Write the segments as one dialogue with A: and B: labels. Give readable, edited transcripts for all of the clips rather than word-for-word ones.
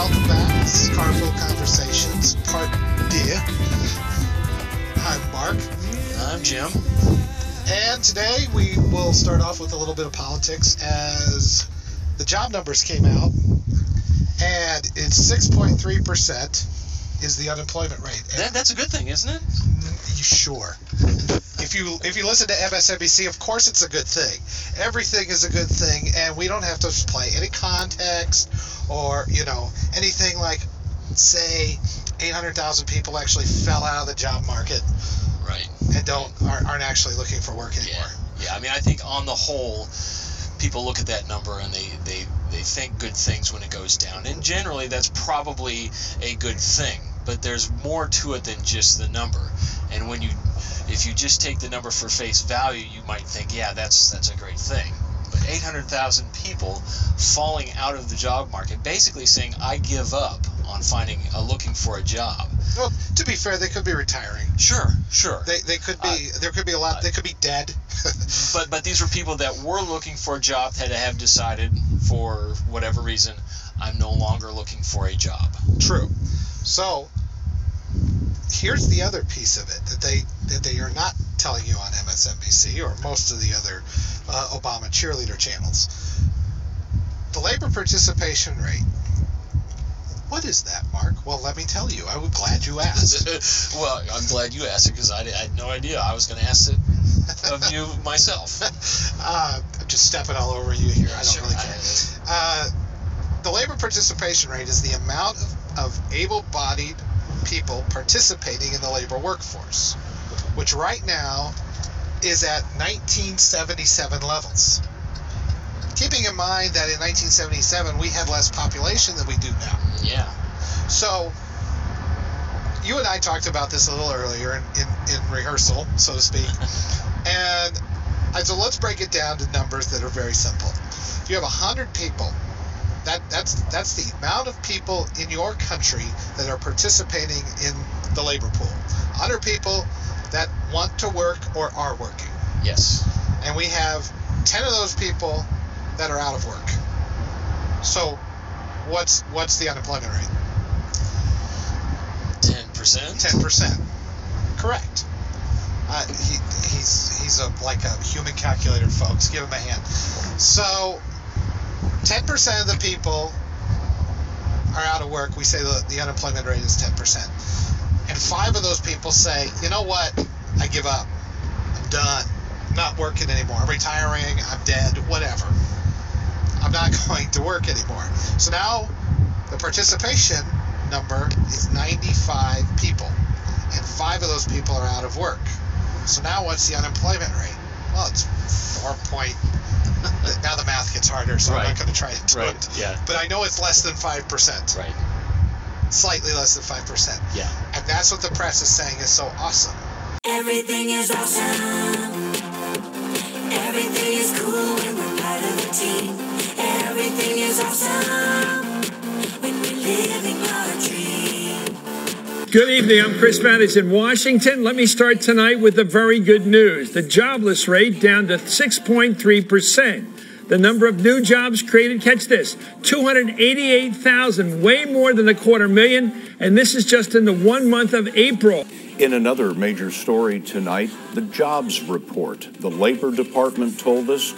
A: welcome back. This is Carpool Conversations, part D. I'm Mark.
B: I'm Jim.
A: And today we will start off with a little bit of politics as the job numbers came out, and it's 6.3% is the unemployment rate.
B: That's a good thing, isn't it?
A: Sure. If you listen to MSNBC, of course it's a good thing. Everything is a good thing, and we don't have to play any context or, anything like, say, 800,000 people actually fell out of the job market.
B: Right.
A: And aren't actually looking for work anymore.
B: Yeah. I mean, I think on the whole, people look at that number and they think good things when it goes down. And generally, that's probably a good thing. But there's more to it than just the number. And if you just take the number for face value, you might think, yeah, that's a great thing. But 800,000 people falling out of the job market, basically saying, I give up on looking for a job.
A: Well, to be fair, they could be retiring.
B: Sure.
A: They could be. There could be a lot. They could be dead.
B: but these were people that were looking for a job that have decided, for whatever reason, I'm no longer looking for a job.
A: True. So here's the other piece of it that they are not telling you on MSNBC or most of the other Obama cheerleader channels. The labor participation rate. What is that, Mark? Well, let me tell you. I'm glad you asked.
B: Well, I'm glad you asked it because I had no idea. I was going to ask it of you myself.
A: I'm just stepping all over you here. I don't really care. The labor participation rate is the amount of able-bodied people participating in the labor workforce, which right now is at 1977 levels. Keeping in mind that in 1977 we had less population than we do now.
B: Yeah.
A: So you and I talked about this a little earlier in rehearsal, so to speak. And so let's break it down to numbers that are very simple. If you have 100 people, that's the amount of people in your country that are participating in the labor pool. 100 people that want to work or are working.
B: Yes.
A: And we have 10 of those people that are out of work. So what's the unemployment rate?
B: 10%?
A: 10%. Correct. He's like a human calculator, folks. Give him a hand. So 10% of the people are out of work. We say the unemployment rate is 10%. And 5 of those people say, you know what? I give up. I'm done. I'm not working anymore. I'm retiring. I'm dead. Whatever. I'm not going to work anymore. So now the participation number is 95 people. And 5 of those people are out of work. So now what's the unemployment rate? Well, it's 4 point... Now the math gets harder, so I'm not going to try to do it.
B: Yeah.
A: But I know it's less than 5%.
B: Right.
A: Slightly less than 5%.
B: Yeah.
A: And that's what the press is saying is so awesome.
C: Everything is awesome. Everything is cool when we're part of a team. Everything is awesome when we're living our dream.
D: Good evening. I'm Chris Mattis in Washington. Let me start tonight with the very good news. The jobless rate down to 6.3%. The number of new jobs created, catch this, 288,000, way more than 250,000. And this is just in the 1 month of April.
E: In another major story tonight, the jobs report. The Labor Department told us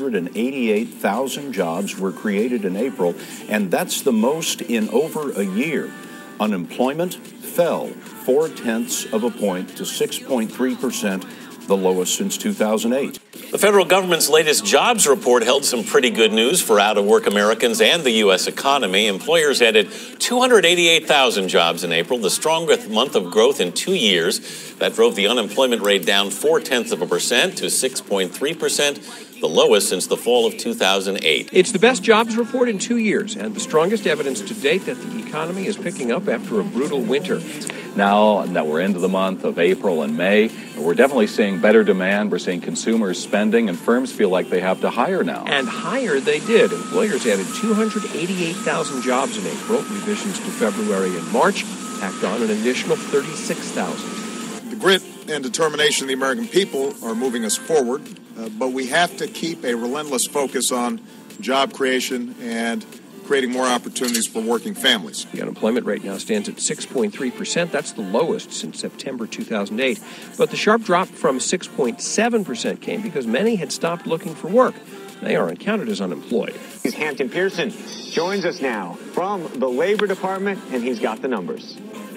E: 288,000 jobs were created in April, and that's the most in over a year. Unemployment fell 0.4 points to 6.3%, the lowest since 2008.
F: The federal government's latest jobs report held some pretty good news for out-of-work Americans and the U.S. economy. Employers added 288,000 jobs in April, the strongest month of growth in 2 years. That drove the unemployment rate down 0.4 to 6.3%, the lowest since the fall of 2008.
G: It's the best jobs report in 2 years and the strongest evidence to date that the economy is picking up after a brutal winter.
H: Now that we're into the month of April and May, we're definitely seeing better demand. We're seeing consumers spending, and firms feel like they have to hire now.
G: And hire they did. Employers added 288,000 jobs in April. Revisions to February and March tacked on an additional 36,000.
I: The grit and determination of the American people are moving us forward, but we have to keep a relentless focus on job creation and creating more opportunities for working families.
G: The unemployment rate now stands at 6.3%. That's the lowest since September 2008. But the sharp drop from 6.7% came because many had stopped looking for work. They aren't counted as unemployed.
J: Hampton Pearson joins us now from the Labor Department, and he's got the numbers.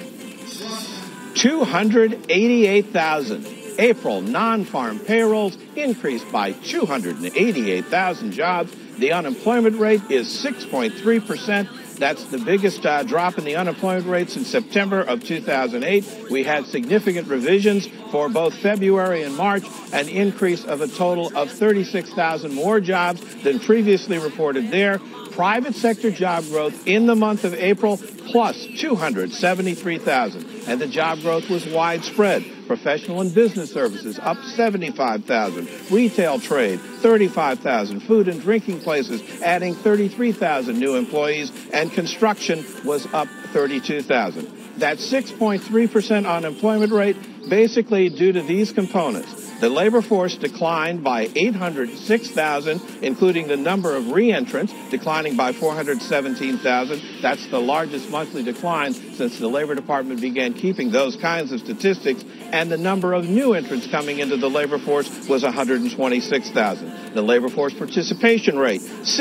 K: 288,000. April non-farm payrolls increased by 288,000 jobs. The unemployment rate is 6.3%. That's the biggest drop in the unemployment rate since September of 2008. We had significant revisions for both February and March, an increase of a total of 36,000 more jobs than previously reported there. Private sector job growth in the month of April plus 273,000, and the job growth was widespread. Professional and business services up 75,000, retail trade 35,000, food and drinking places adding 33,000 new employees, and construction was up 32,000. That 6.3% unemployment rate basically due to these components. The labor force declined by 806,000, including the number of reentrants declining by 417,000. That's the largest monthly decline since the Labor Department began keeping those kinds of statistics. And the number of new entrants coming into the labor force was 126,000. The labor force participation rate,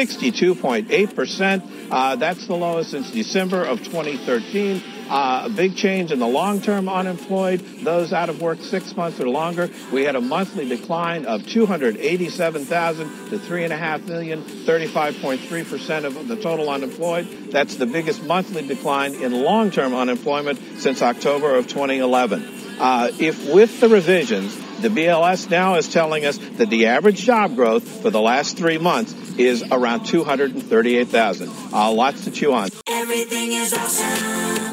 K: 62.8%. That's the lowest since December of 2013. A big change in the long-term unemployed, those out of work 6 months or longer. We had a monthly decline of 287,000 to 3.5 million, 35.3% of the total unemployed. That's the biggest monthly decline in long-term unemployment since October of 2011. If with the revisions, the BLS now is telling us that the average job growth for the last 3 months is around 238,000. Lots to chew on.
C: Everything is awesome.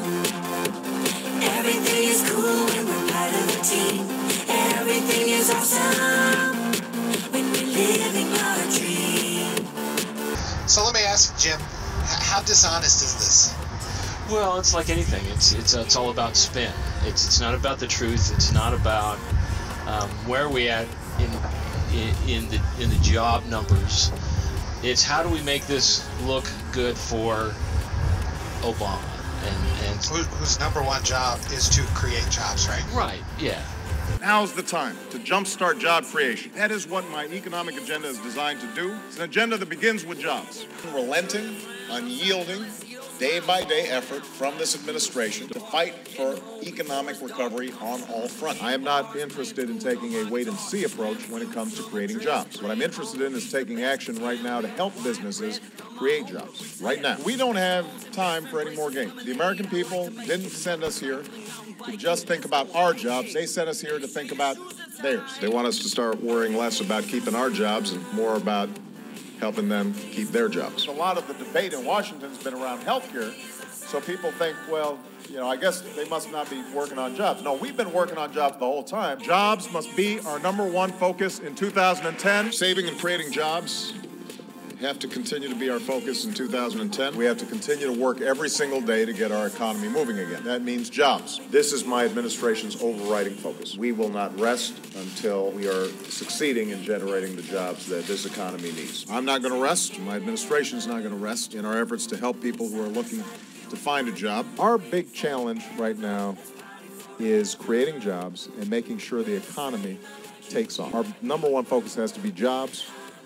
C: Everything is cool when we're part of a team. Everything is awesome when we're living our dream.
A: So let me ask Jim, how dishonest is this?
B: Well, it's like anything. It's all about spin. It's not about the truth. It's not about where we at in the job numbers. It's how do we make this look good for Obama and
A: whose number one job is to create jobs, right?
B: Right. Yeah.
I: Now's the time to jumpstart job creation. That is what my economic agenda is designed to do. It's an agenda that begins with jobs. Relenting, unyielding, day-by-day effort from this administration to fight for economic recovery on all fronts. I am not interested in taking a wait-and-see approach when it comes to creating jobs. What I'm interested in is taking action right now to help businesses create jobs right now. We don't have time for any more games. The American people didn't send us here to just think about our jobs. They sent us here to think about theirs. They want us to start worrying less about keeping our jobs and more about helping them keep their jobs. A lot of the debate in Washington has been around health care, so people think, well, I guess they must not be working on jobs. No, we've been working on jobs the whole time. Jobs must be our number one focus in 2010. Saving and creating jobs have to continue to be our focus in 2010. We have to continue to work every single day to get our economy moving again. That means jobs. This is my administration's overriding focus. We will not rest until we are succeeding in generating the jobs that this economy needs. I'm not going to rest. My administration is not going to rest in our efforts to help people who are looking to find a job. Our big challenge right now is creating jobs and making sure the economy takes off. Our number one focus has to be jobs.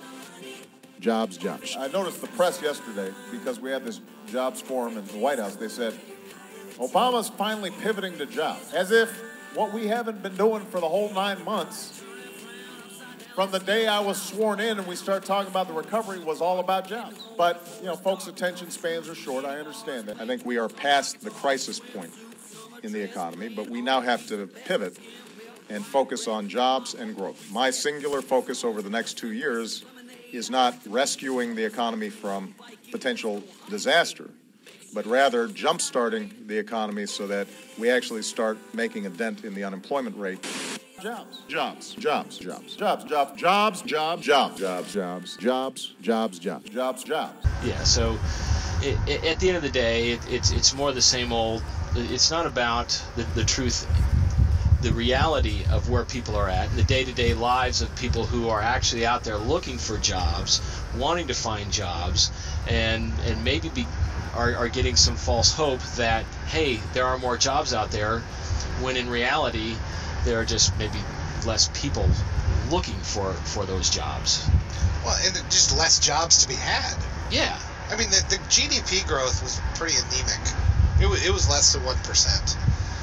I: Jobs, jobs. I noticed the press yesterday, because we had this jobs forum in the White House, they said, Obama's finally pivoting to jobs. As if what we haven't been doing for the whole 9 months, from the day I was sworn in and we started talking about the recovery, was all about jobs. But, folks' attention spans are short. I understand that. I think we are past the crisis point in the economy, but we now have to pivot and focus on jobs and growth. My singular focus over the next 2 years is not rescuing the economy from potential disaster, but rather jump-starting the economy so that we actually start making a dent in the unemployment rate. Jobs, jobs, jobs, jobs, jobs, jobs, jobs, jobs, jobs, jobs, jobs, jobs, jobs, jobs, jobs, jobs.
B: Yeah, so at the end of the day, it's more the same old. It's not about the truth the reality of where people are at, and the day-to-day lives of people who are actually out there looking for jobs, wanting to find jobs, and maybe are getting some false hope that, hey, there are more jobs out there, when in reality there are just maybe less people looking for those jobs.
A: Well, and just less jobs to be had.
B: Yeah.
A: I mean, the GDP growth was pretty anemic. It was less than 1%.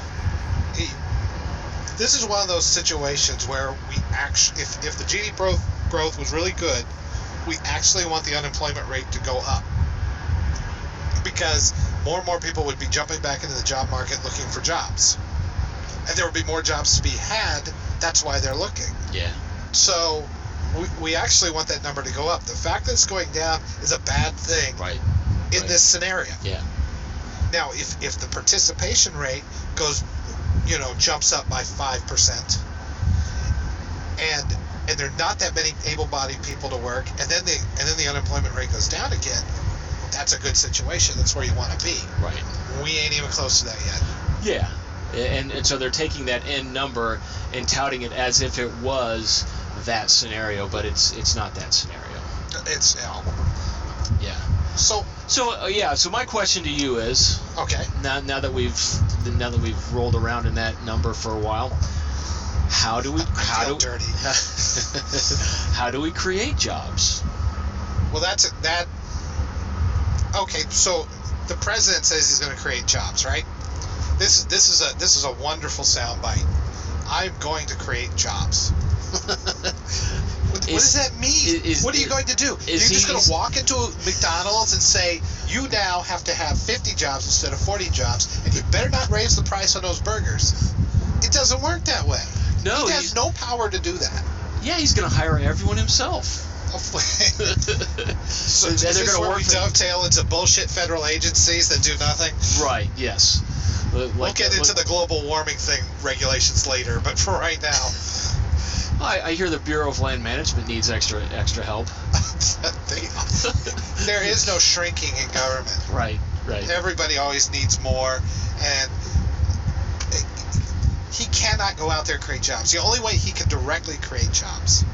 A: This is one of those situations where we actually, if the GDP growth was really good, we actually want the unemployment rate to go up. Because more and more people would be jumping back into the job market looking for jobs. And there would be more jobs to be had. That's why they're looking.
B: Yeah.
A: So we actually want that number to go up. The fact that it's going down is a bad thing in this scenario.
B: Yeah.
A: Now, if the participation rate goes, jumps up by 5%, and there are not that many able-bodied people to work, and then the unemployment rate goes down again, that's a good situation. That's where you want to be.
B: Right.
A: We ain't even close to that yet.
B: Yeah. And so they're taking that end number and touting it as if it was that scenario, but it's not that scenario.
A: It's
B: yeah.
A: So
B: my question to you is,
A: okay,
B: now that we've rolled around in that number for a while, how do we create jobs?
A: Well, okay, so the president says he's going to create jobs, right? This is a wonderful soundbite. I'm going to create jobs. What does that mean? What are you going to do? You're just going to walk into McDonald's and say, you now have to have 50 jobs instead of 40 jobs, and you better not raise the price on those burgers. It doesn't work that way.
B: No,
A: he has no power to do that.
B: Yeah, he's going to hire everyone himself.
A: So is this where we dovetail into bullshit federal agencies that do nothing?
B: Right, yes.
A: We'll get into the global warming thing regulations later, but for right now.
B: I hear the Bureau of Land Management needs extra help.
A: There is no shrinking in government.
B: Right.
A: Everybody always needs more, and he cannot go out there and create jobs. The only way he can directly create jobs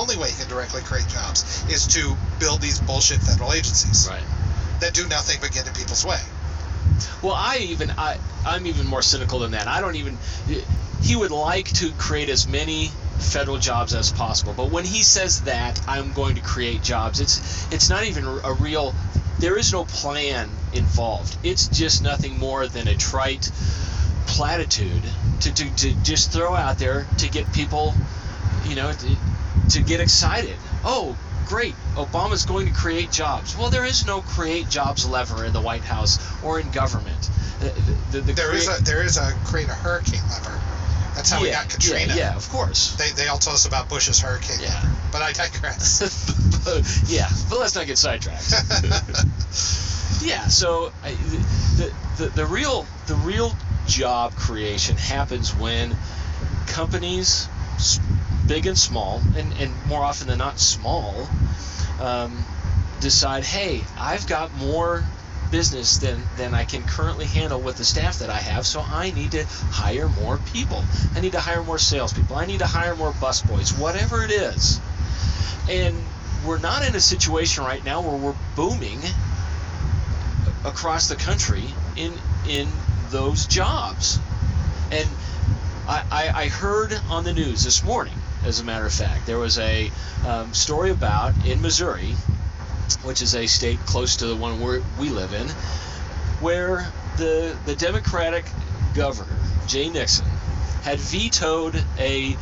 A: is to build these bullshit federal agencies that do nothing but get in people's way.
B: Well, I'm even more cynical than that. He would like to create as many federal jobs as possible, but when he says that I'm going to create jobs, it's not even a real. There is no plan involved. It's just nothing more than a trite platitude to just throw out there to get people, to get excited. Oh, great, Obama's going to create jobs. Well, there is no create jobs lever in the White House or in government.
A: There is a create a hurricane lever. That's how we got Katrina.
B: Yeah, of course.
A: They all told us about Bush's hurricane lever, but I digress.
B: but let's not get sidetracked. So the real job creation happens when companies, big and small, and more often than not small, decide, hey, I've got more business than I can currently handle with the staff that I have, so I need to hire more people. I need to hire more salespeople. I need to hire more busboys, whatever it is. And we're not in a situation right now where we're booming across the country in those jobs. And I heard on the news this morning, as a matter of fact, there was a story about in Missouri, which is a state close to the one we live in, where the Democratic governor, Jay Nixon, had vetoed a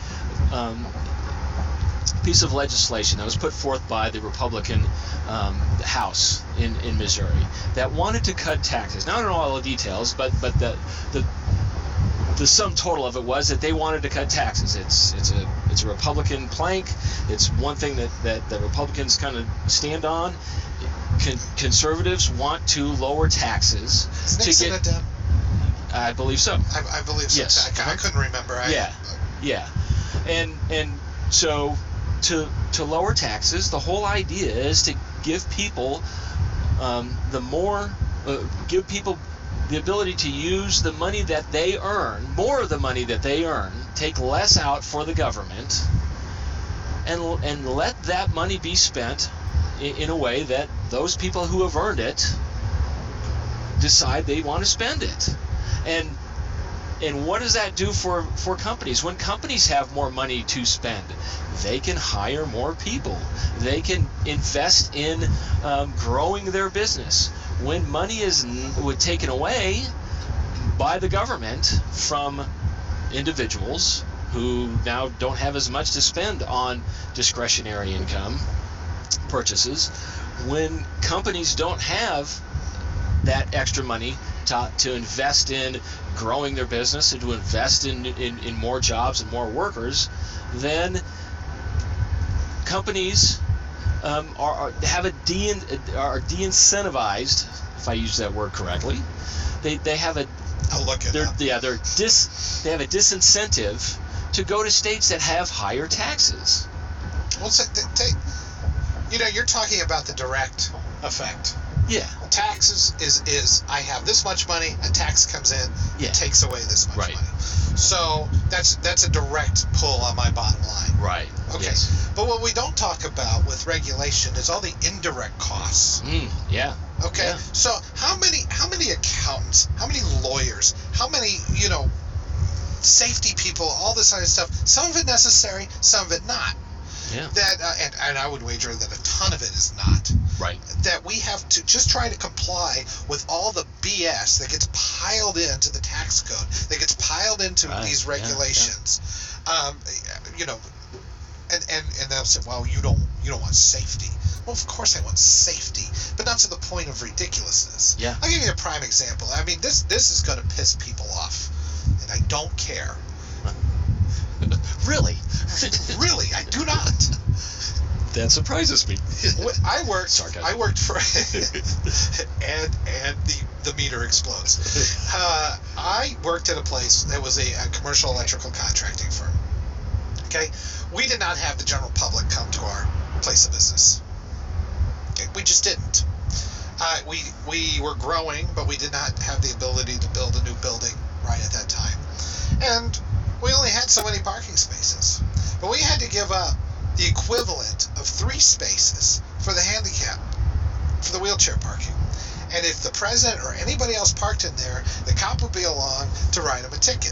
B: piece of legislation that was put forth by the Republican House in Missouri that wanted to cut taxes. Now, I don't know all the details, but the sum total of it was that they wanted to cut taxes. It's a Republican plank. It's one thing that the Republicans kind of stand on. Conservatives want to lower taxes.
A: Is Nixon a Dem?
B: I believe so.
A: I believe so.
B: Yes.
A: I couldn't remember.
B: Yeah. And so to lower taxes, the whole idea is to give people give people the ability to use the money that they earn, more of the money that they earn, take less out for the government, and let that money be spent in a way that those people who have earned it decide they want to spend it. And what does that do for companies? When companies have more money to spend, they can hire more people. They can invest in growing their business. When money is taken away by the government from individuals who now don't have as much to spend on discretionary income purchases, when companies don't have that extra money to invest in growing their business and to invest in more jobs and more workers, then companies are de-incentivized, if I use that word correctly. They have a
A: I'll look it up.
B: they have a disincentive to go to states that have higher taxes.
A: Well, so you're talking about the direct effect.
B: Yeah.
A: Taxes is I have this much money, a tax comes in, it takes away this much money. So that's a direct pull on my bottom line.
B: Right.
A: Okay.
B: Yes.
A: But what we don't talk about with regulation is all the indirect costs.
B: Yeah.
A: Okay.
B: Yeah.
A: So how many accountants, how many lawyers, how many safety people, all this kind of stuff. Some of it necessary, some of it not.
B: Yeah.
A: That and I would wager that a ton of it is not.
B: Right.
A: That we have to just try to comply with all the BS that gets piled into the tax code, that gets piled into these regulations. And they'll say, well, you don't want safety. Well, of course I want safety, but not to the point of ridiculousness.
B: Yeah.
A: I'll give you a prime example. I mean, this is going to piss people off, and I don't care.
B: Really?
A: Really, I do not.
B: That surprises me.
A: I worked for and the meter explodes. I worked at a place that was a commercial electrical contracting firm. Okay, we did not have the general public come to our place of business. Okay, we just didn't. We were growing, but we did not have the ability to build a new building right at that time, and we only had so many parking spaces. But we had to give up the equivalent of 3 spaces for the handicap, for the wheelchair parking. And if the president or anybody else parked in there, the cop would be along to write him a ticket.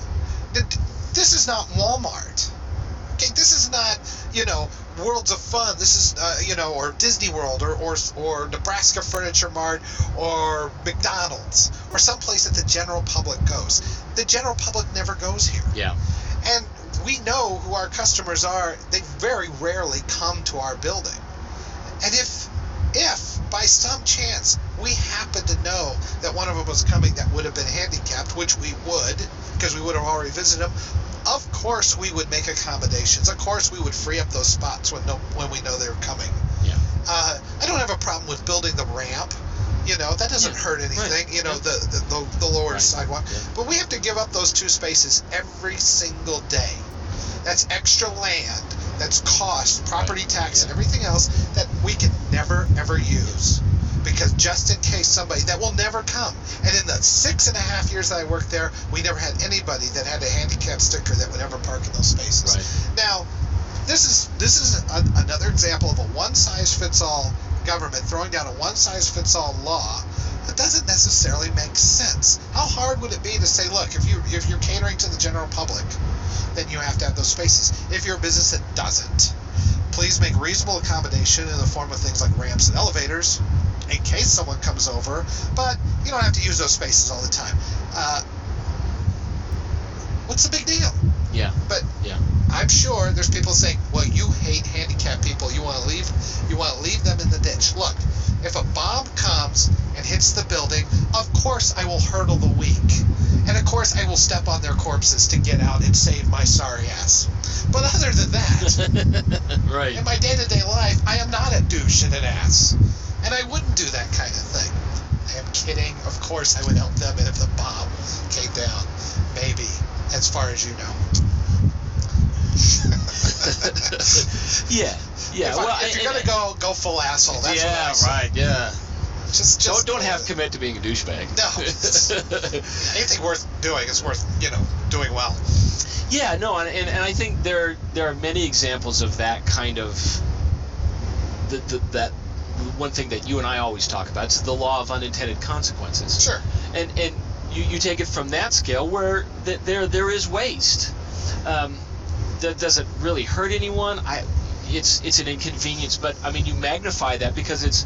A: This is not Walmart. Okay, this is not, Worlds of Fun. This is, or Disney World or Nebraska Furniture Mart or McDonald's or someplace that the general public goes. The general public never goes here.
B: Yeah.
A: And we know who our customers are. They very rarely come to our building. And if by some chance we happen to know that one of them was coming that would have been handicapped, which we would, because we would have already visited them, of course we would make accommodations. Of course we would free up those spots when we know they're coming.
B: Yeah.
A: I don't have a problem with building the ramp. That doesn't hurt anything.
B: Right.
A: The lower sidewalk.
B: Yeah.
A: But we have to give up those 2 spaces every single day. That's extra land. That's cost, property tax, and everything else that we can never, ever use. Because just in case somebody, that will never come. And in the 6.5 years that I worked there, we never had anybody that had a handicap sticker that would ever park in those spaces.
B: Right.
A: Now, this is another example of a one-size-fits-all government throwing down a one-size-fits-all law that doesn't necessarily make sense. How hard would it be to say, look, if you're catering to the general public, then you have to have those spaces. If you're a business that doesn't, please make reasonable accommodation in the form of things like ramps and elevators in case someone comes over, but you don't have to use those spaces all the time. What's the big deal?
B: Yeah.
A: But
B: yeah.
A: I'm sure there's people saying, well, you hate handicapped people. You want to leave them in the ditch. Look, if a bomb comes and hits the building, of course I will hurdle the weak. And of course I will step on their corpses to get out and save my sorry ass. But other than that,
B: right.
A: in my day-to-day life, I am not a douche and an ass. And I wouldn't do that kind of thing. I am kidding. Of course I would help them if the bomb came down. Maybe. As far as you know.
B: Yeah.
A: If you're gonna go full asshole, that's what I say.
B: Right. Yeah.
A: Just
B: don't have commit to being a douchebag.
A: No, anything worth doing is worth doing well.
B: Yeah, no, and I think there are many examples of that kind of that one thing that you and I always talk about is the law of unintended consequences.
A: Sure.
B: And you take it from that scale where there is waste. Does it really hurt anyone? It's an inconvenience, but I mean you magnify that because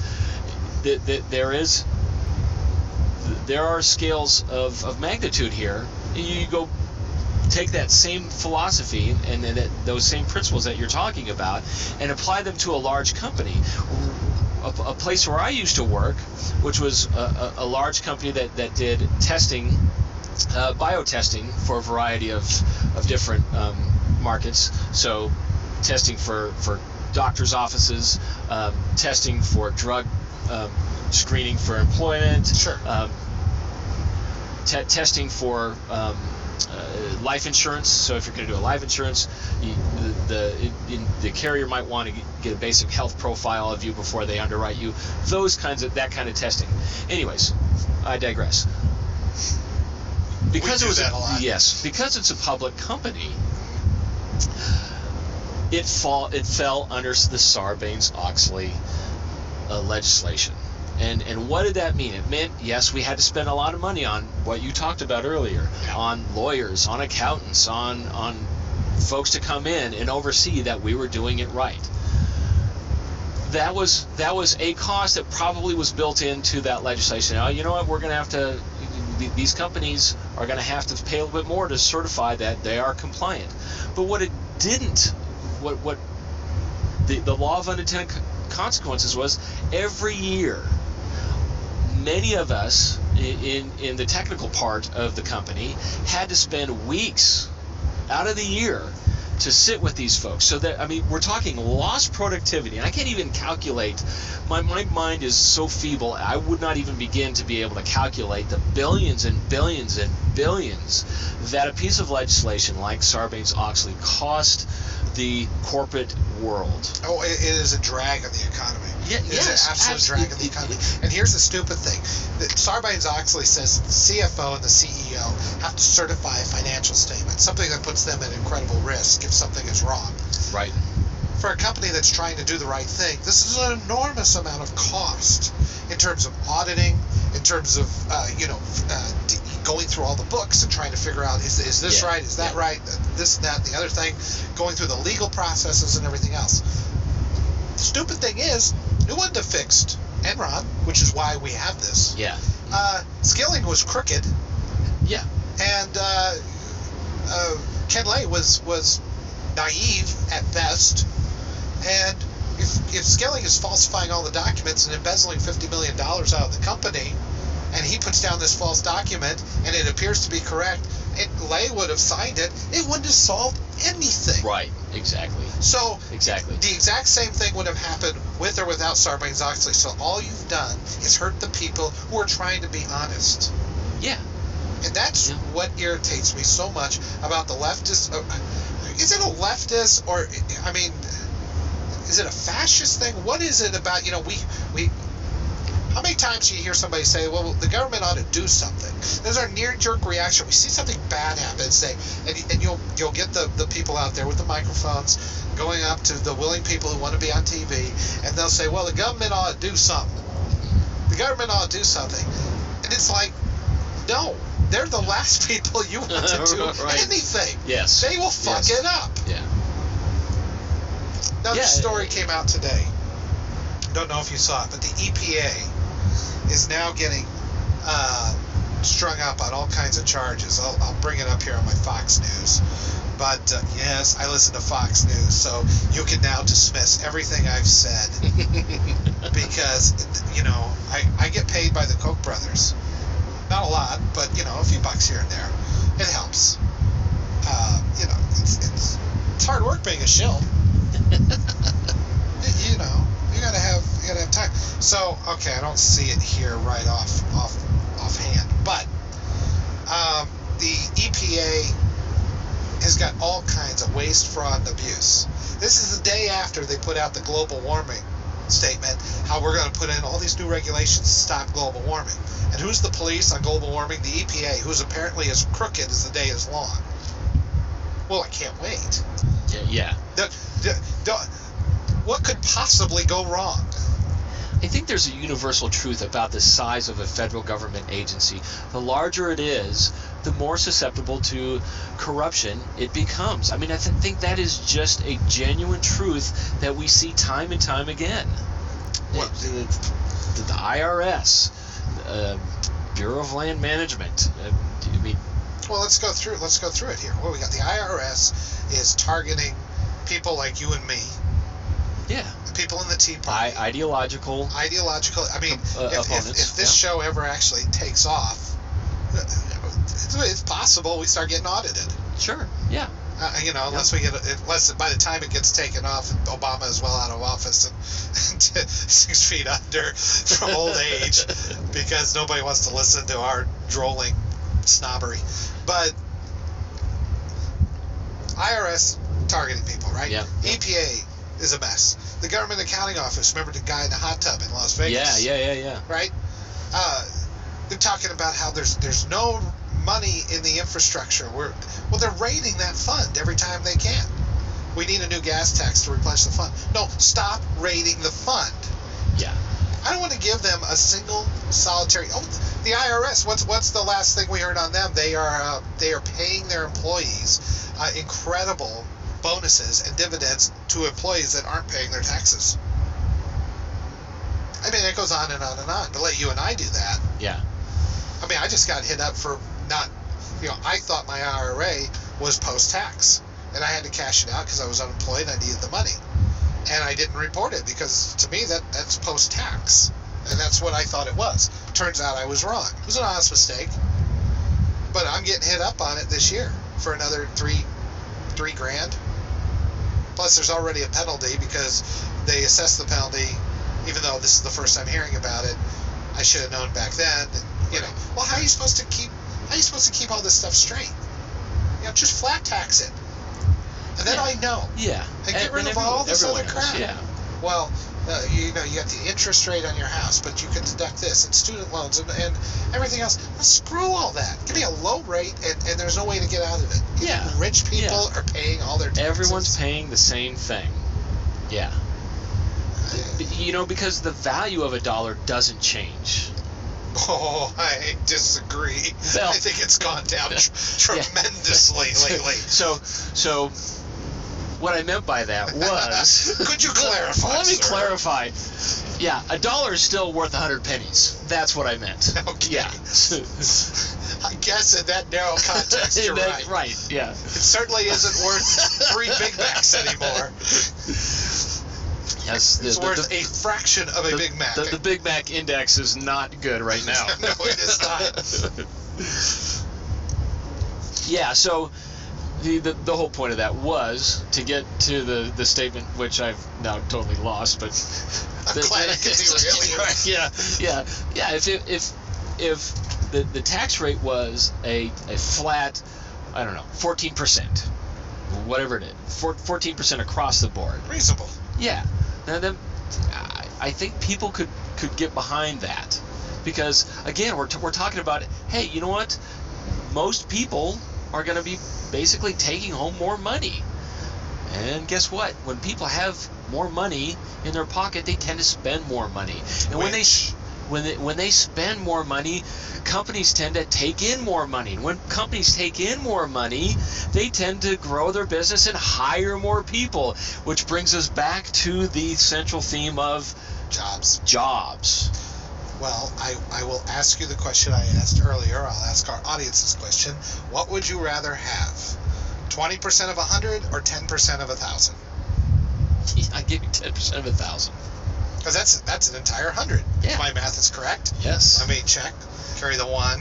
B: there are scales of magnitude here. You go take that same philosophy and those same principles that you're talking about and apply them to a large company. A place where I used to work, which was a large company that did testing, biotesting for a variety of different markets. So testing for doctors' offices, testing for drug screening for employment,
A: sure.
B: Testing for life insurance. So if you're going to do a life insurance, the carrier might want to get a basic health profile of you before they underwrite you. That kind of testing. Anyways, I digress. Because because it's a public company, it fell under the Sarbanes-Oxley legislation. And what did that mean? It meant, yes, we had to spend a lot of money on what you talked about earlier, on lawyers, on accountants, on folks to come in and oversee that we were doing it right. That was a cost that probably was built into that legislation. Now, you know what? We're going to have to, these companies are going to have to pay a little bit more to certify that they are compliant. But what it didn't, what the law of unintended consequences was, every year, many of us in the technical part of the company had to spend weeks out of the year to sit with these folks. So that, I mean, we're talking lost productivity, and I can't even calculate. My mind is so feeble, I would not even begin to be able to calculate the billions and billions and billions that a piece of legislation like Sarbanes-Oxley cost the corporate world.
A: Oh, it is a drag on the economy.
B: Yeah,
A: it is an absolute drag on the economy. And here's the stupid thing. Sarbanes-Oxley says the CFO and the CEO have to certify a financial statement, something that puts them at incredible risk if something is wrong.
B: Right.
A: For a company that's trying to do the right thing, this is an enormous amount of cost in terms of auditing, in terms of going through all the books and trying to figure out is this right, is that right, this, that, the other thing, going through the legal processes and everything else. The stupid thing is, it wouldn't have fixed Enron, which is why we have this.
B: Yeah.
A: Skilling was crooked.
B: Yeah.
A: And Ken Lay was naive at best. And if Skilling is falsifying all the documents and embezzling $50 million out of the company, and he puts down this false document, and it appears to be correct, Lay would have signed it, it wouldn't have solved anything.
B: Right, exactly.
A: So,
B: exactly.
A: The exact same thing would have happened with or without Sarbanes-Oxley. So all you've done is hurt the people who are trying to be honest.
B: Yeah.
A: And that's what irritates me so much about the leftist. Is it a leftist, or, I mean, is it a fascist thing? What is it about, we how many times do you hear somebody say, well, the government ought to do something? There's our knee-jerk reaction. We see something bad happen, and you'll get the people out there with the microphones going up to the willing people who want to be on TV, and they'll say, well, the government ought to do something. The government ought to do something. And it's like, no, they're the last people you want to do anything.
B: Yes.
A: They will fuck it up.
B: Yeah.
A: Now, this story came out today. Don't know if you saw it, but the EPA is now getting strung up on all kinds of charges. I'll bring it up here on my Fox News. But yes, I listen to Fox News, so you can now dismiss everything I've said because, I get paid by the Koch brothers. Not a lot, but, a few bucks here and there. It helps. It's hard work being a shill. You gotta have time. So, okay, I don't see it here right offhand, but the EPA has got all kinds of waste, fraud, and abuse. This is the day after they put out the global warming statement how we're going to put in all these new regulations to stop global warming. And who's the police on global warming? The EPA, who's apparently as crooked as the day is long. Well, I can't wait.
B: Yeah.
A: What could possibly go wrong?
B: I think there's a universal truth about the size of a federal government agency. The larger it is, the more susceptible to corruption it becomes. I mean, I think that is just a genuine truth that we see time and time again. The IRS, Bureau of Land Management. I mean,
A: well, let's go through it here. Well, we got the IRS is targeting people like you and me.
B: Yeah.
A: People in the Tea Party.
B: Ideological.
A: I mean, if this show ever actually takes off, it's possible we start getting audited.
B: Sure. Yeah.
A: Unless by the time it gets taken off, Obama is well out of office and 6 feet under from old age, because nobody wants to listen to our drolling snobbery. But IRS targeting people, right?
B: Yeah.
A: EPA is a mess. The Government Accounting Office, remember the guy in the hot tub in Las Vegas?
B: Yeah.
A: Right? They're talking about how there's no money in the infrastructure. They're raiding that fund every time they can. We need a new gas tax to replenish the fund. No, stop raiding the fund.
B: Yeah.
A: I don't want to give them a single solitary. Oh, the IRS. What's the last thing we heard on them? They are paying their employees incredible bonuses and dividends to employees that aren't paying their taxes. I mean, it goes on and on and on. To let you and I do that.
B: Yeah.
A: I mean, I just got hit up for not, I thought my IRA was post-tax, and I had to cash it out because I was unemployed and I needed the money. And I didn't report it because, to me, that's post-tax. And that's what I thought it was. Turns out I was wrong. It was an honest mistake. But I'm getting hit up on it this year for another $3,000. Plus, there's already a penalty because they assessed the penalty, even though this is the first time hearing about it. I should have known back then. And, well, how are you supposed to keep all this stuff straight? Just flat tax it, and then I know.
B: Yeah.
A: And get rid of all this other crap.
B: Yeah.
A: Well, you got the interest rate on your house, but you can deduct this, and student loans, and everything else. Screw all that. Give me a low rate, and there's no way to get out of it.
B: Yeah.
A: Rich people are paying all their taxes.
B: Everyone's paying the same thing. Yeah. Because the value of $1 doesn't change.
A: Oh, I disagree.
B: Well,
A: I think it's gone down tremendously lately.
B: So what I meant by that was...
A: Could you clarify,
B: Let me
A: sir?
B: clarify. Yeah, $1 is still worth 100 pennies. That's what I meant.
A: Okay.
B: Yeah.
A: I guess in that narrow context, you're right.
B: Right, yeah.
A: It certainly isn't worth 3 Big Macs anymore.
B: Yes,
A: it's worth a fraction of a Big Mac.
B: The Big Mac index is not good right now.
A: No, it is not.
B: Yeah, so the whole point of that was to get to the statement, which I've now totally lost, but
A: I'm glad I could derail you.
B: Right, yeah. If the tax rate was a flat, I don't know, 14%, whatever it is, 14% across the board.
A: Reasonable.
B: Yeah. Now then, I think people could get behind that, because again, we're talking about, hey, you know what? Most people are going to be basically taking home more money, and guess what? When people have more money in their pocket, they tend to spend more money, and when they spend more money, companies tend to take in more money. And when companies take in more money, they tend to grow their business and hire more people, which brings us back to the central theme of jobs.
A: Well, I will ask you the question I asked earlier. I'll ask our audience this question. What would you rather have? 20% of 100 or 10% of 1,000?
B: I give you 10% of 1,000.
A: Because that's an entire 100.
B: Yeah.
A: If my math is correct.
B: Yes.
A: Let me check. Carry the 1.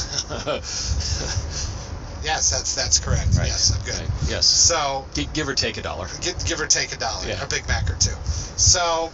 A: Yes, that's correct.
B: Right.
A: Yes, I'm good.
B: Right. Yes.
A: So
B: give or take $1.
A: Give or take $1.
B: Yeah.
A: A Big Mac or 2. So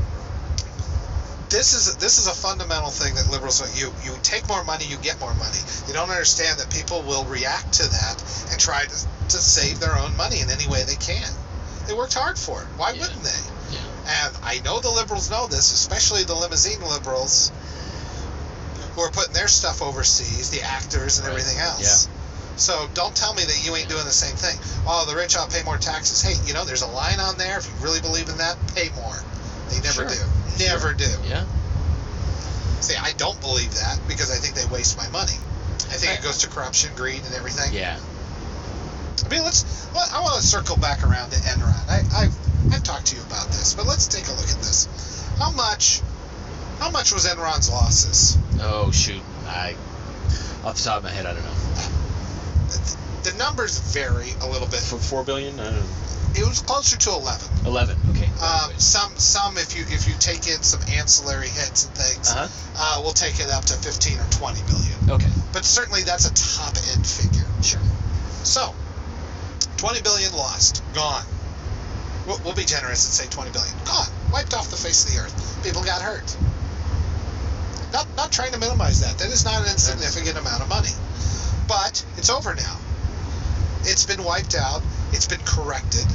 A: this is a fundamental thing that liberals want. You take more money, you get more money. You don't understand that people will react to that and try to save their own money in any way they can. They worked hard for it. Why wouldn't they?
B: Yeah.
A: And I know the liberals know this, especially the limousine liberals who are putting their stuff overseas, the actors and everything else.
B: Yeah.
A: So don't tell me that you ain't doing the same thing. Oh, the rich ought to pay more taxes. Hey, there's a line on there. If you really believe in that, pay more. They never do. Never do.
B: Yeah.
A: See, I don't believe that because I think they waste my money. I think it goes to corruption, greed, and everything.
B: Yeah.
A: I mean, I want to circle back around to Enron. I've talked to you about this, but let's take a look at this. How much was Enron's losses?
B: Oh shoot, off the top of my head, I don't know.
A: The numbers vary a little bit.
B: For $4 billion, I don't know.
A: It was closer to 11.
B: 11, okay.
A: Some if you take in some ancillary hits and things, we'll take it up to 15 or 20 billion.
B: Okay.
A: But certainly that's a top end figure.
B: Sure.
A: So, 20 billion lost, gone. We'll be generous and say 20 billion gone, wiped off the face of the earth. People got hurt. Not trying to minimize that. That is not an insignificant amount of money. But it's over now. It's been wiped out. It's been corrected.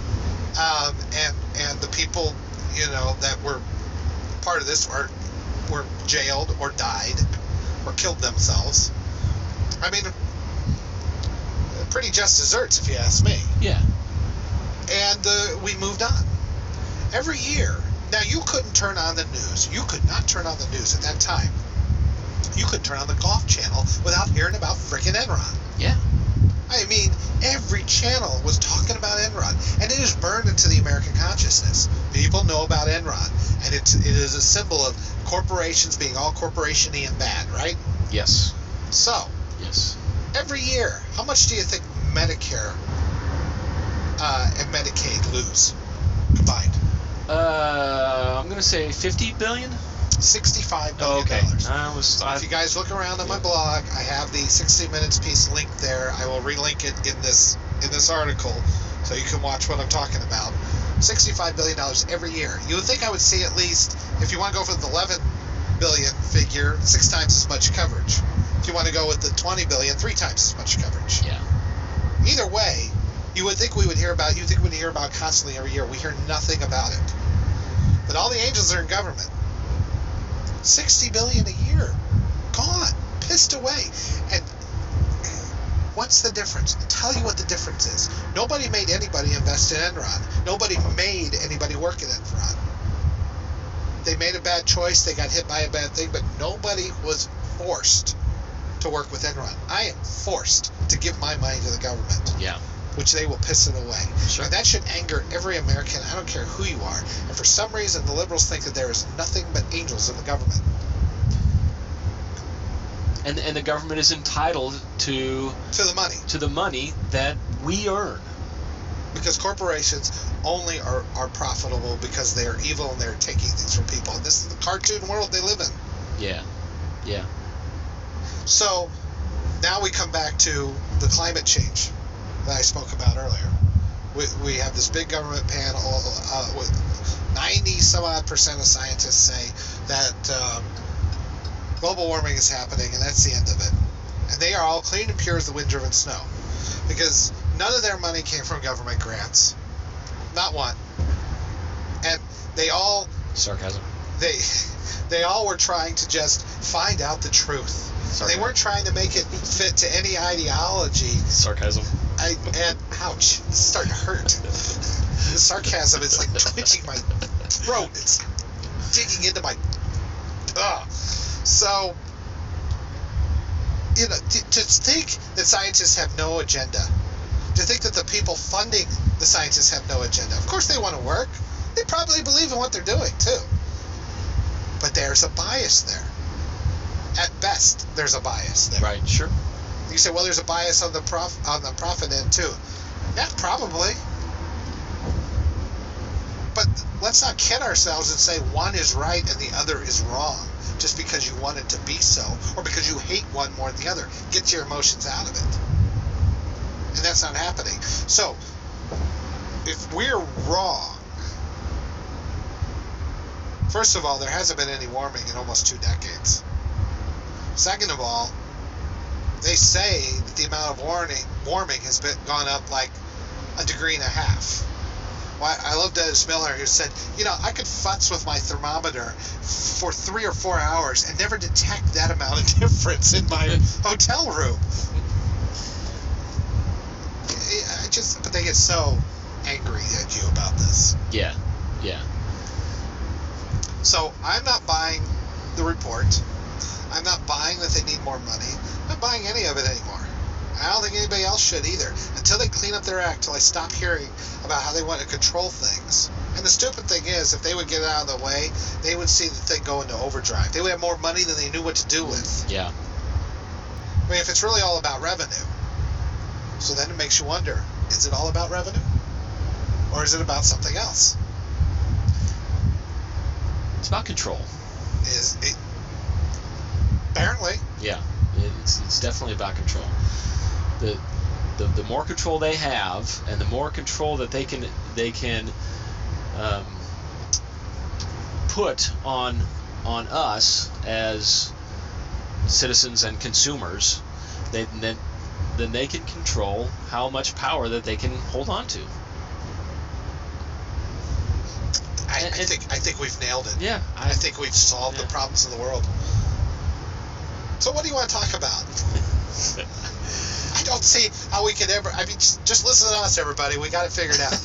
A: And the people, that were part of this were jailed or died or killed themselves. I mean, pretty just desserts, if you ask me.
B: Yeah.
A: And we moved on. Every year. Now, you couldn't turn on the news. You could not turn on the news at that time. You couldn't turn on the Golf Channel without hearing about frickin' Enron.
B: Yeah.
A: I mean, every channel was talking about Enron, and it is burned into the American consciousness. People know about Enron, and it is a symbol of corporations being all corporation-y and bad, right?
B: Yes.
A: So,
B: yes.
A: Every year, how much do you think Medicare and Medicaid lose combined?
B: I'm going to say $50 billion?
A: $65 billion.
B: Oh, okay.
A: If you guys look around on my blog, I have the 60 Minutes piece linked there. I will relink it in this article so you can watch what I'm talking about. $65 billion every year. You would think I would see at least, if you want to go for the 11 billion figure, 6 times as much coverage. If you want to go with the 20 billion, 3 times as much coverage.
B: Yeah.
A: Either way, you would think we would hear about constantly every year. We hear nothing about it. But all the angels are in government. $60 billion a year. Gone. Pissed away. And what's the difference? I'll tell you what the difference is. Nobody made anybody invest in Enron. Nobody made anybody work at Enron. They made a bad choice. They got hit by a bad thing, but nobody was forced to work with Enron. I am forced to give my money to the government.
B: Yeah.
A: Which they will piss it away.
B: Sure.
A: And that should anger every American. I don't care who you are. And for some reason, the liberals think that there is nothing but angels in the government.
B: And the government is entitled to the money that we earn.
A: Because corporations only are profitable because they are evil and they're taking things from people. And this is the cartoon world they live in.
B: Yeah. Yeah. So
A: now we come back to the climate change that I spoke about earlier. We have this big government panel with 90-some-odd% of scientists say that global warming is happening, and that's the end of it. And they are all clean and pure as the wind-driven snow. Because none of their money came from government grants. Not one. And they all...
B: Sarcasm.
A: They all were trying to just find out the truth. Sarcasm. They weren't trying to make it fit to any ideology.
B: Sarcasm.
A: And ouch, it's starting to hurt. The sarcasm is like twitching my throat. It's digging into my... So, to think that scientists have no agenda, to think that the people funding the scientists have no agenda. Of course they want to work. They probably believe in what they're doing, too. But there's a bias there. At best, there's a bias there.
B: Right, sure.
A: You say, well, there's a bias on the profit end, too. Yeah, probably. But let's not kid ourselves and say one is right and the other is wrong just because you want it to be so, or because you hate one more than the other. Get your emotions out of it. And that's not happening. So, if we're wrong, first of all, there hasn't been any warming in almost 2 decades. Second of all, they say that the amount of warming has gone up like 1.5 degrees. Well, I love Dennis Miller, who said, I could futz with my thermometer for 3 or 4 hours and never detect that amount of difference in my hotel room. But they get so angry at you about this.
B: Yeah.
A: So I'm not buying the report. I'm not buying that they need more money. I'm not buying any of it anymore. I don't think anybody else should either. Until they clean up their act, until I stop hearing about how they want to control things. And the stupid thing is, if they would get it out of the way, they would see the thing go into overdrive. They would have more money than they knew what to do with.
B: Yeah.
A: I mean, if it's really all about revenue, so then it makes you wonder, is it all about revenue? Or is it about something else?
B: It's about control.
A: Is it? Apparently.
B: Yeah. It's definitely about control. The more control they have, and the more control that they can put on us as citizens and consumers, then they can control how much power that they can hold on to.
A: I think we've nailed it.
B: Yeah.
A: I think we've solved the problems of the world. So what do you want to talk about? I don't see how we could ever... I mean, just listen to us, everybody. We got it figured out.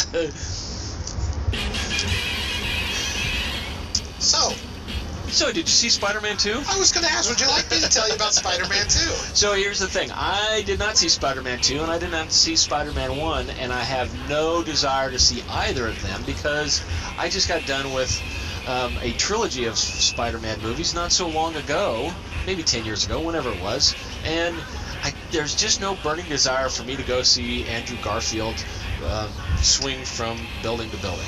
B: So, did you see Spider-Man 2?
A: I was going to ask, would you like me to tell you about Spider-Man 2?
B: So here's the thing. I did not see Spider-Man 2, and I did not see Spider-Man 1, and I have no desire to see either of them because I just got done with a trilogy of Spider-Man movies not so long ago, maybe 10 years ago, whenever it was, and there's just no burning desire for me to go see Andrew Garfield swing from building to building.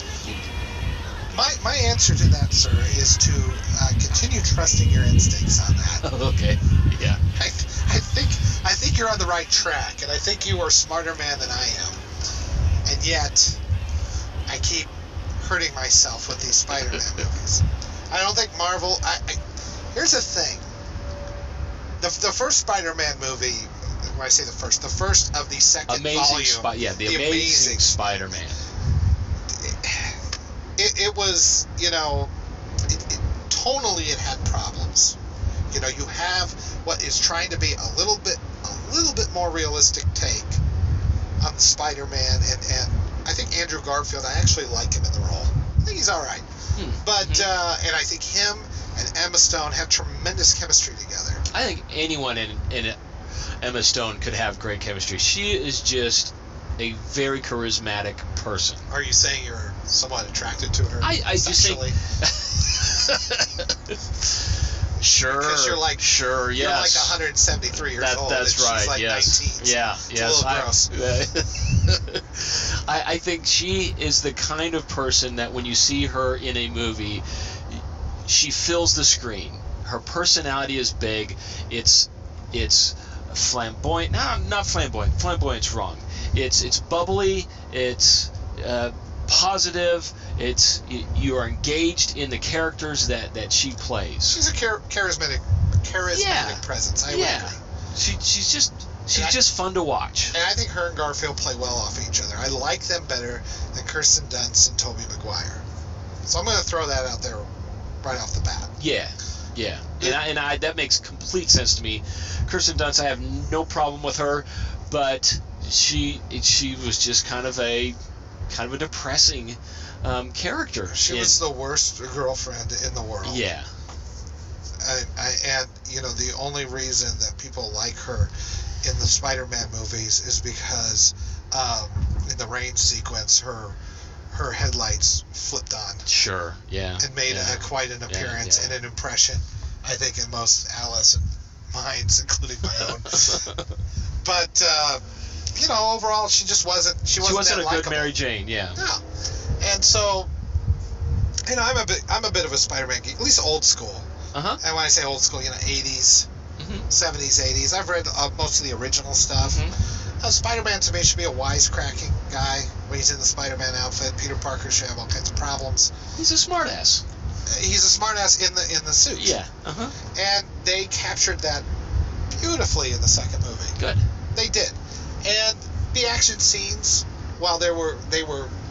A: My answer to that, sir, is to continue trusting your instincts on that.
B: Oh, okay. Yeah.
A: I think you're on the right track, and I think you are a smarter man than I am. And yet, I keep hurting myself with these Spider-Man movies. I don't think Marvel... here's the thing. The first Spider-Man movie... When I say the first of the second volume...
B: the Amazing Spider-Man.
A: It was, tonally it had problems. You have what is trying to be a little bit more realistic take on Spider-Man, and I think Andrew Garfield, I actually like him in the role. I think he's all right. But and I think him and Emma Stone have tremendous chemistry together.
B: I think anyone in Emma Stone could have great chemistry. She is just a very charismatic person.
A: Are you saying you're somewhat attracted to her?
B: I just think... Sure.
A: Because you're like...
B: Sure, yes.
A: You're like 173 years old.
B: That's
A: and
B: right,
A: she's like
B: yes.
A: 19.
B: Yeah,
A: it's
B: yes.
A: a little gross.
B: I think she is the kind of person that when you see her in a movie, she fills the screen. Her personality is big. It's flamboyant. No, not flamboyant. Flamboyant's wrong. It's bubbly. It's positive. You are engaged in the characters that she plays.
A: She's a charismatic presence. I would agree.
B: She's just fun to watch.
A: And I think her and Garfield play well off each other. I like them better than Kirsten Dunst and Tobey Maguire. So I'm going to throw that out there right off the bat.
B: Yeah. And I that makes complete sense to me. Kirsten Dunst, I have no problem with her, but she was just kind of a depressing character.
A: She was the worst girlfriend in the world.
B: Yeah.
A: And the only reason that people like her in the Spider-Man movies is because in the rain sequence her headlights flipped on.
B: Sure. Yeah.
A: And made quite an appearance and an impression, I think, in most adolescent minds, including my own. But overall, she just wasn't. She wasn't
B: a
A: likable.
B: Good Mary Jane. Yeah.
A: No. And so, I'm a bit of a Spider-Man geek, at least old school.
B: Uh-huh.
A: And when I say old school, 80s, 70s, 80s. I've read most of the original stuff. Spider-Man to me should be a wisecracking guy when he's in the Spider-Man outfit. Peter Parker should have all kinds of problems.
B: He's a smartass.
A: He's a smartass in the suit.
B: Yeah.
A: And they captured that beautifully in the second movie.
B: Good.
A: They did. And the action scenes, while they were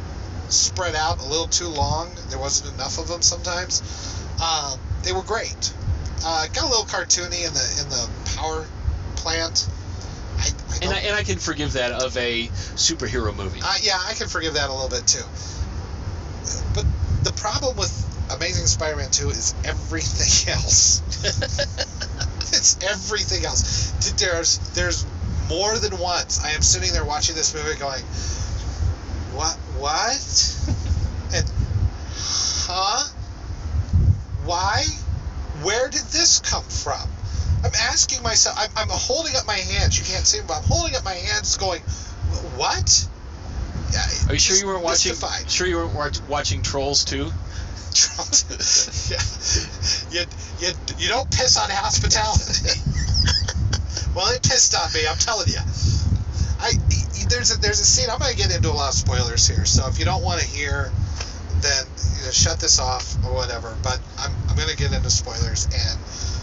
A: spread out a little too long. There wasn't enough of them sometimes. They were great. Got a little cartoony in the power plant.
B: And I can forgive that of a superhero movie.
A: Yeah, I can forgive that a little bit too. But the problem with Amazing Spider-Man 2 is everything else. It's everything else. There's more than once I am sitting there watching this movie going, what? And, why? Where did this come from? I'm asking myself, I'm holding up my hands. You can't see them, but I'm holding up my hands going, what?
B: Are you sure you weren't watching?
A: Mystified.
B: Sure you weren't watching Trolls 2?
A: Yeah. You don't piss on hospitality. Well, it pissed on me. I'm telling you. There's a scene. I'm going to get into a lot of spoilers here. So if you don't want to hear, then shut this off or whatever. But I'm going to get into spoilers. And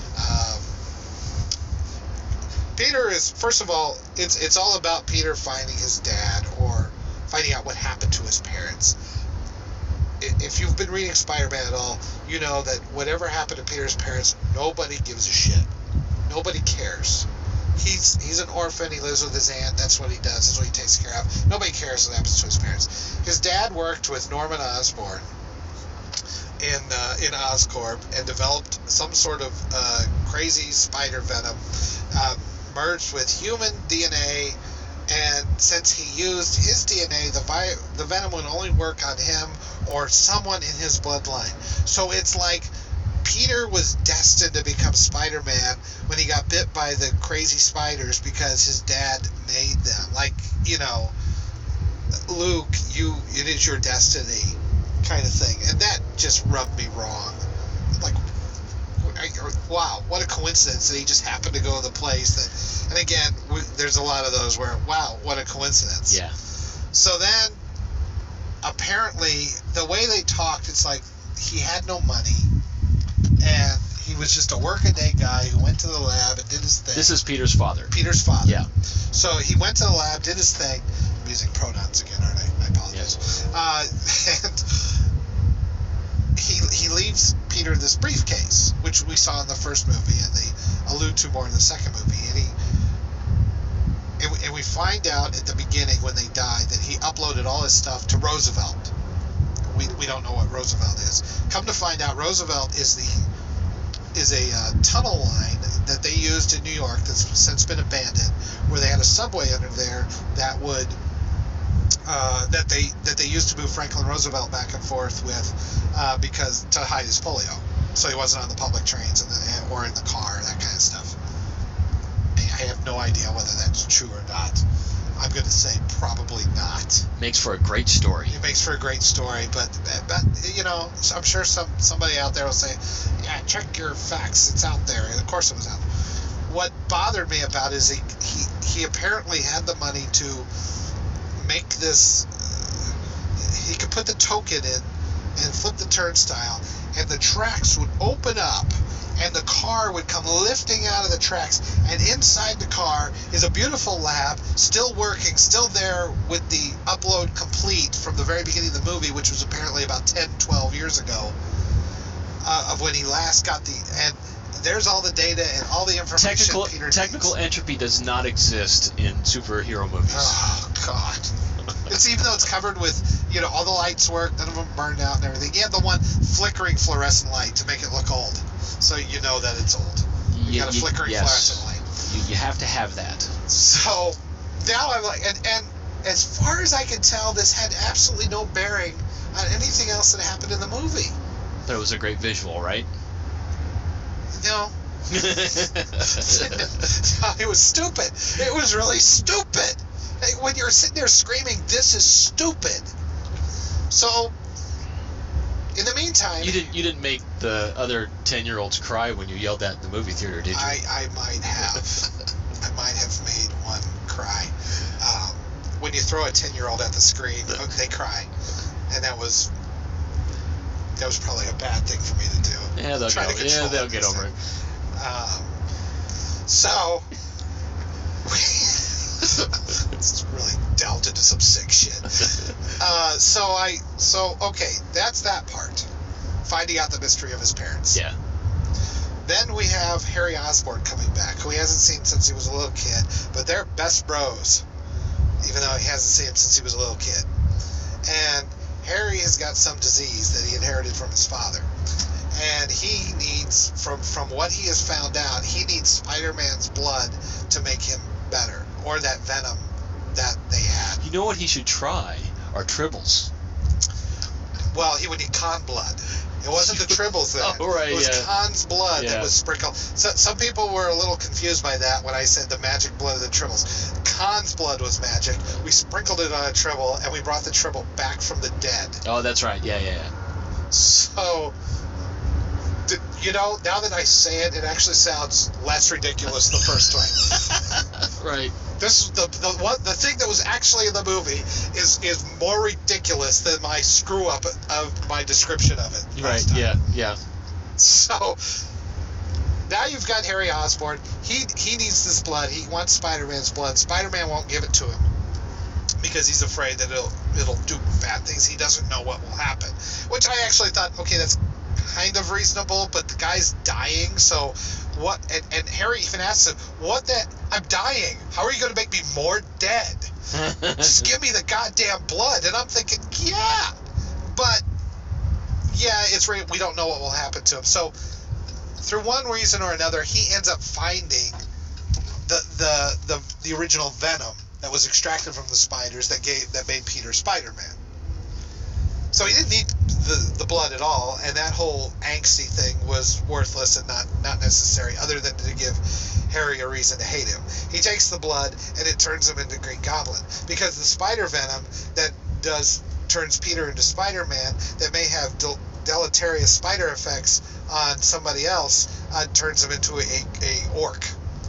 A: Peter is, first of all, it's all about Peter finding his dad or finding out what happened to his parents. If you've been reading Spider-Man at all, you know that whatever happened to Peter's parents, nobody gives a shit. Nobody cares. He's an orphan. He lives with his aunt. That's what he does. That's what he takes care of. Nobody cares what happens to his parents. His dad worked with Norman Osborn in Oscorp and developed some sort of crazy spider venom, merged with human DNA. And since he used his DNA, the venom would only work on him or someone in his bloodline. So it's like Peter was destined to become Spider-Man when he got bit by the crazy spiders because his dad made them. Like, Luke, it is your destiny kind of thing. And that just rubbed me wrong. Like, wow, what a coincidence that he just happened to go to the place that, and again, there's a lot of those where, wow, what a coincidence.
B: Yeah.
A: So then, apparently, the way they talked, it's like he had no money, and he was just a workaday guy who went to the lab and did his thing.
B: This is Peter's father.
A: Peter's father.
B: Yeah.
A: So he went to the lab, did his thing. I'm using pronouns again, aren't I? I apologize.
B: Yes.
A: And he leaves Peter this briefcase, which we saw in the first movie, and they allude to more in the second movie. And we find out at the beginning when they died that he uploaded all his stuff to Roosevelt. We don't know what Roosevelt is. Come to find out, Roosevelt is a tunnel line that they used in New York that's since been abandoned, where they had a subway under there that would that they used to move Franklin Roosevelt back and forth with because to hide his polio, so he wasn't on the public trains or in the car, that kind of stuff. I have no idea whether that's true or not. I'm going to say probably not.
B: Makes for a great story.
A: It makes for a great story, but I'm sure somebody out there will say, yeah, check your facts, it's out there. And of course it was out. What bothered me about it is he apparently had the money to make this, he could put the token in and flip the turnstile, and the tracks would open up, and the car would come lifting out of the tracks, and inside the car is a beautiful lab, still working, still there with the upload complete from the very beginning of the movie, which was apparently about 10, 12 years ago, of when he last got and there's all the data and all the information
B: Technical entropy does not exist in superhero movies.
A: Oh, God. It's even though it's covered with, all the lights work, none of them burned out and everything. You have the one flickering fluorescent light to make it look old. So you know that it's old. You got a flickering fluorescent light.
B: You have to have that.
A: So now I'm like, and as far as I can tell, this had absolutely no bearing on anything else that happened in the movie.
B: But it was a great visual, right?
A: No. No, it was stupid. It was really stupid. When you're sitting there screaming, this is stupid. So, in the meantime...
B: You didn't make the other 10-year-olds cry when you yelled that in the movie theater, did you?
A: I might have. I might have made one cry. When you throw a 10-year-old at the screen, they cry. And that was probably a bad thing for me to do.
B: Yeah, they'll get over it.
A: So, It's really delved into some sick shit. Okay, that's that part. Finding out the mystery of his parents.
B: Yeah.
A: Then we have Harry Osborn coming back, who he hasn't seen since he was a little kid, but they're best bros, even though he hasn't seen him since he was a little kid. And Harry has got some disease that he inherited from his father. And he needs, from what he has found out, he needs Spider-Man's blood to make him better, or that venom that they had.
B: You know what he should try? Are tribbles.
A: Well, he would need Khan blood. It wasn't the tribbles then.
B: Oh, right,
A: it was
B: yeah.
A: Khan's blood that
B: Yeah.
A: was sprinkled. So, some people were a little confused by that when I said the magic blood of the tribbles. Khan's blood was magic. We sprinkled it on a tribble, and we brought the tribble back from the dead.
B: Oh, that's right. Yeah.
A: So, now that I say it, it actually sounds less ridiculous the first time.
B: Right.
A: This the thing that was actually in the movie is more ridiculous than my screw up of my description of it.
B: Right. Yeah.
A: So now you've got Harry Osborn. He needs this blood. He wants Spider-Man's blood. Spider-Man won't give it to him because he's afraid that it'll do bad things. He doesn't know what will happen. Which I actually thought, okay, that's kind of reasonable, but the guy's dying, so what? And Harry even asks him, I'm dying. How are you going to make me more dead? Just give me the goddamn blood. And I'm thinking, yeah. But, yeah, we don't know what will happen to him. So, through one reason or another, he ends up finding the original venom that was extracted from the spiders that made Peter Spider-Man. So he didn't need the blood at all, and that whole angsty thing was worthless and not necessary, other than to give Harry a reason to hate him. He takes the blood, and it turns him into Green Goblin, because the spider venom that turns Peter into Spider-Man, that may have deleterious spider effects on somebody else, turns him into a orc.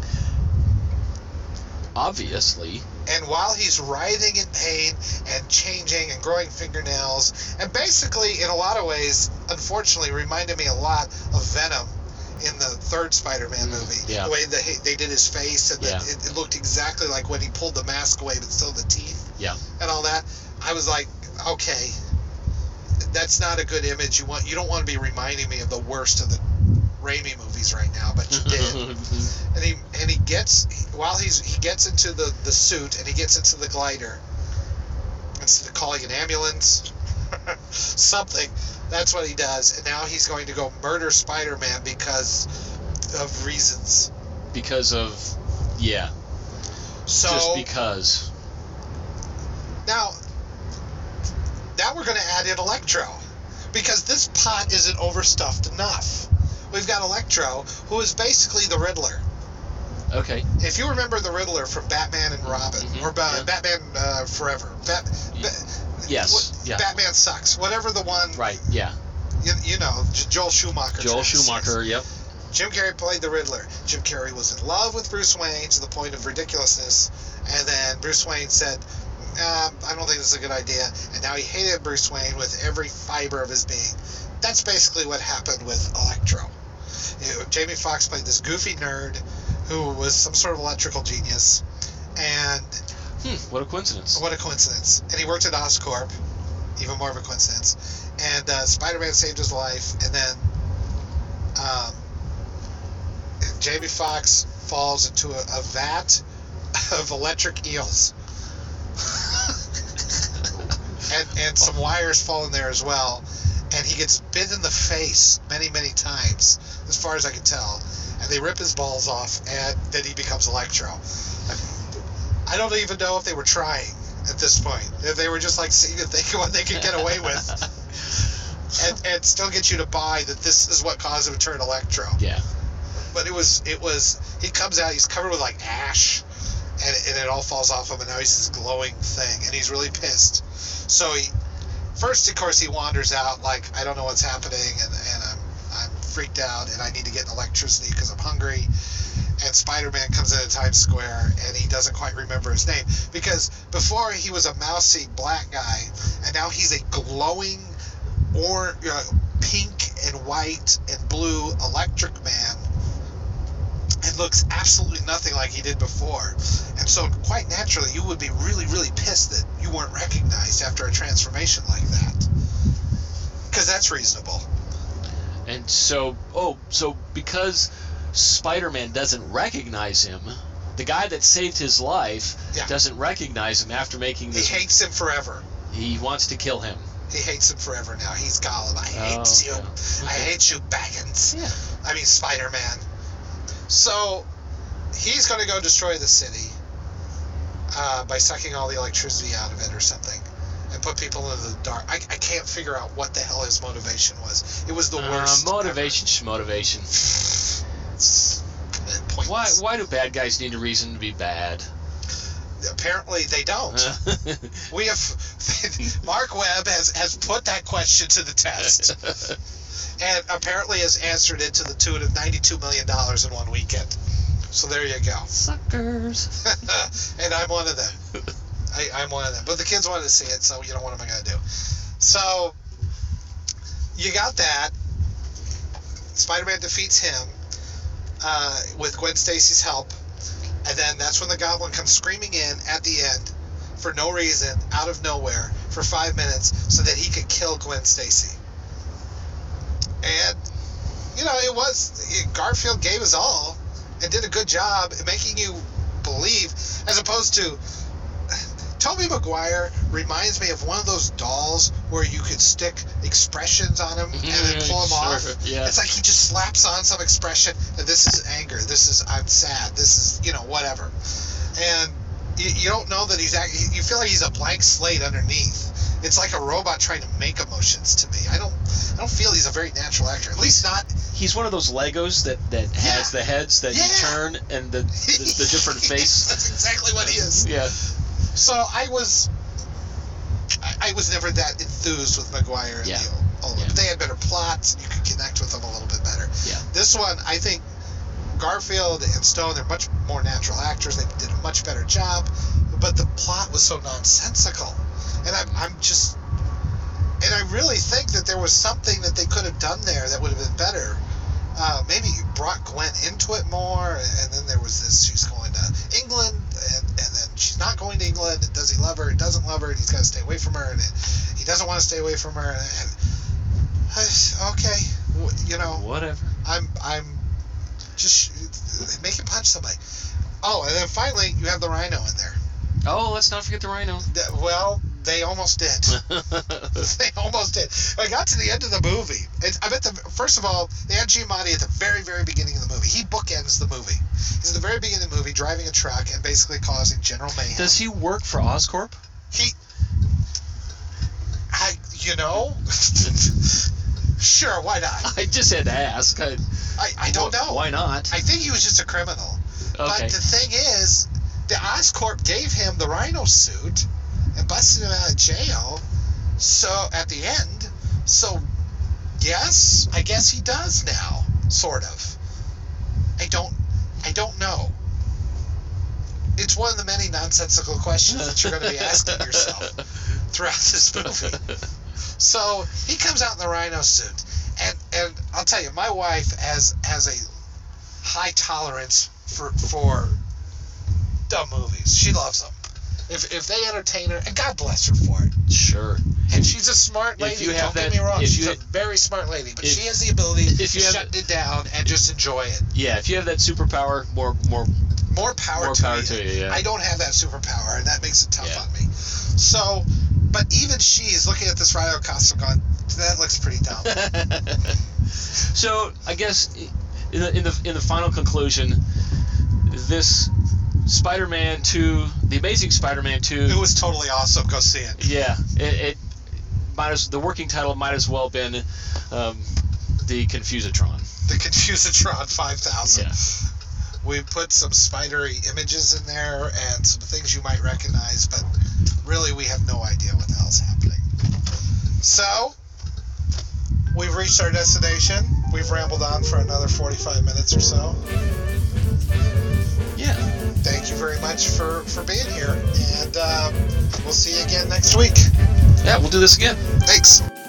B: Obviously.
A: And while he's writhing in pain and changing and growing fingernails, and basically, in a lot of ways, unfortunately, reminded me a lot of Venom in the third Spider-Man movie.
B: Yeah.
A: The way they did his face, and it looked exactly like when he pulled the mask away, but still the teeth.
B: Yeah.
A: And all that. I was like, okay, that's not a good image. You don't want to be reminding me of the worst of the Raimi movies right now, but you did. and he gets into the suit, and he gets into the glider, instead of calling an ambulance something, that's what he does. And now he's going to go murder Spider-Man because of reasons.
B: Because of
A: so
B: just because.
A: Now we're going to add in Electro, because this pot isn't overstuffed enough. We've got Electro, who is basically the Riddler.
B: Okay.
A: If you remember the Riddler from Batman and Robin, or Batman Forever.
B: Yes.
A: Batman Sucks. Whatever the one.
B: Right, yeah.
A: You know, Joel Schumacher.
B: Joel Schumacher, yep.
A: Jim Carrey played the Riddler. Jim Carrey was in love with Bruce Wayne to the point of ridiculousness, and then Bruce Wayne said, I don't think this is a good idea, and now he hated Bruce Wayne with every fiber of his being. That's basically what happened with Electro. Jamie Foxx played this goofy nerd who was some sort of electrical genius, and
B: what a coincidence.
A: What a coincidence. And he worked at Oscorp, even more of a coincidence. And Spider-Man saved his life, and then Jamie Foxx falls into a vat of electric eels. and some wires fall in there as well. And he gets bit in the face many, many times, as far as I can tell. And they rip his balls off, and then he becomes Electro. I don't even know if they were trying at this point. If they were just like seeing what they could get away with. and still get you to buy that this is what caused him to turn Electro.
B: Yeah.
A: But it was, he comes out, he's covered with like ash, and it all falls off him, and now he's this glowing thing, and he's really pissed. So first, of course, he wanders out like, I don't know what's happening, and I'm freaked out, and I need to get electricity because I'm hungry. And Spider-Man comes into Times Square, and he doesn't quite remember his name, because before he was a mousy black guy, and now he's a glowing pink and white and blue electric man. And and looks absolutely nothing like he did before. And so, quite naturally, you would be really, really pissed that you weren't recognized after a transformation like that. Because that's reasonable.
B: And so because Spider-Man doesn't recognize him, the guy that saved his life doesn't recognize him after making this.
A: He hates him forever.
B: He wants to kill him.
A: He hates him forever now. He's Gollum. I hate you. I hate you, Baggins.
B: Yeah.
A: I mean, Spider-Man. So, he's going to go destroy the city by sucking all the electricity out of it or something and put people into the dark. I can't figure out what the hell his motivation was. It was the worst.
B: Motivation.
A: It's pointless.
B: Why do bad guys need a reason to be bad?
A: Apparently they don't. We have Mark Webb has put that question to the test, and apparently has answered it to the tune of $92 million in one weekend. So there you go.
B: Suckers.
A: And I'm one of them. I'm one of them. But the kids wanted to see it, so what am I going to do? So you got that. Spider-Man defeats him with Gwen Stacy's help. And then that's when the Goblin comes screaming in at the end for no reason, out of nowhere, for 5 minutes so that he could kill Gwen Stacy. And, Garfield gave his all and did a good job at making you believe, as opposed to Tobey Maguire reminds me of one of those dolls where you could stick expressions on him and then pull him off.
B: Yeah.
A: It's like he just slaps on some expression, and this is anger, this is I'm sad, this is, whatever. And you don't know that you feel like he's a blank slate underneath. It's like a robot trying to make emotions to me. I don't feel he's a very natural actor. At least not.
B: He's one of those Legos that has the heads that you turn and the different face.
A: That's exactly what he is.
B: Yeah.
A: So I was never that enthused with Maguire and the old one. They had better plots, and you could connect with them a little bit better.
B: Yeah.
A: This one, I think Garfield and Stone, they're much more natural actors. They did a much better job, but the plot was so nonsensical. And I really think that there was something that they could have done there that would have been better. Maybe brought Gwen into it more, and then there was this, she's going to England, and then she's not going to England, and does he love her, he doesn't love her, and he's got to stay away from her, and he doesn't want to stay away from her, and okay,
B: whatever.
A: I'm just make him punch somebody. Oh, and then finally, you have the Rhino in there.
B: Oh, let's not forget the Rhino.
A: Well, they almost did. They almost did. I got to the end of the movie. First of all, they had Giamatti at the very, very beginning of the movie. He bookends the movie. He's at the very beginning of the movie driving a truck and basically causing general mayhem.
B: Does he work for Oscorp?
A: Sure, why not?
B: I just had to ask.
A: I don't know.
B: Why not?
A: I think he was just a criminal.
B: Okay.
A: But the thing is, the Oscorp gave him the Rhino suit and busted him out of jail. So at the end, yes, I guess he does now, sort of. I don't know. It's one of the many nonsensical questions that you're going to be asking yourself throughout this movie. So he comes out in the Rhino suit, and I'll tell you, my wife has a high tolerance for dumb movies. She loves them. If they entertain her, and God bless her for it.
B: Sure.
A: And she's a smart lady. Don't get me wrong. She's a very smart lady, but she has the ability to shut it down and just enjoy it.
B: Yeah, if you have that superpower, more
A: power to you.
B: Yeah.
A: I don't have that superpower, and that makes it tough on me. So, but even she's looking at this Rhino costume going, that looks pretty dumb.
B: So I guess in the final conclusion, this Spider-Man 2, The Amazing Spider-Man 2.
A: It was totally awesome. Go see it.
B: Yeah, the working title might as well have been the Confusatron.
A: The Confusatron 5000.
B: Yeah.
A: We put some spidery images in there and some things you might recognize, but really we have no idea what the hell's happening. So, we've reached our destination. We've rambled on for another 45 minutes or so.
B: Yeah.
A: Thank you very much for being here, and we'll see you again next week.
B: Yeah, we'll do this again.
A: Thanks.